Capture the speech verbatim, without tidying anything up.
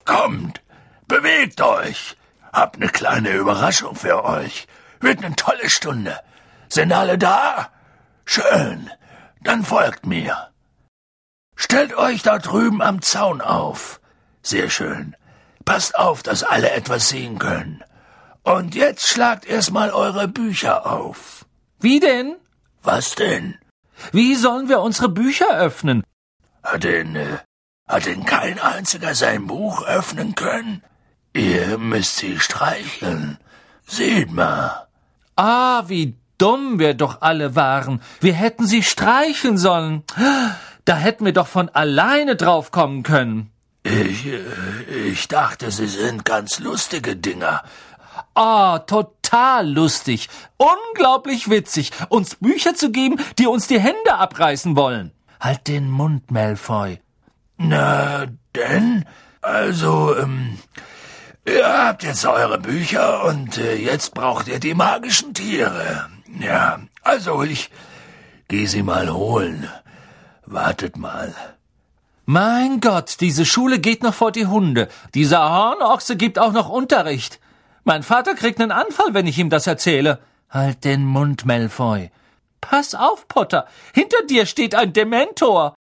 Kommt, bewegt euch. Hab ne kleine Überraschung für euch. Wird ne tolle Stunde. Sind alle da? Schön. Dann folgt mir. Stellt euch da drüben am Zaun auf. Sehr schön. Passt auf, dass alle etwas sehen können. Und jetzt schlagt erstmal eure Bücher auf. Wie denn? Was denn? Wie sollen wir unsere Bücher öffnen? Hat denn, äh, hat denn kein einziger sein Buch öffnen können? Ihr müsst sie streicheln. Seht mal. Ah, wie dumm wir doch alle waren. Wir hätten sie streicheln sollen. Da hätten wir doch von alleine drauf kommen können. Ich, äh, ich dachte, sie sind ganz lustige Dinger. Ah, total lustig. Unglaublich witzig, uns Bücher zu geben, die uns die Hände abreißen wollen. Halt den Mund, Malfoy. Na, denn? Also, ähm, ihr habt jetzt eure Bücher und äh, jetzt braucht ihr die magischen Tiere. Ja, also ich geh sie mal holen. Wartet mal. Mein Gott, diese Schule geht noch vor die Hunde. Dieser Hornochse gibt auch noch Unterricht. Mein Vater kriegt einen Anfall, wenn ich ihm das erzähle. Halt den Mund, Malfoy. Pass auf, Potter. Hinter dir steht ein Dementor.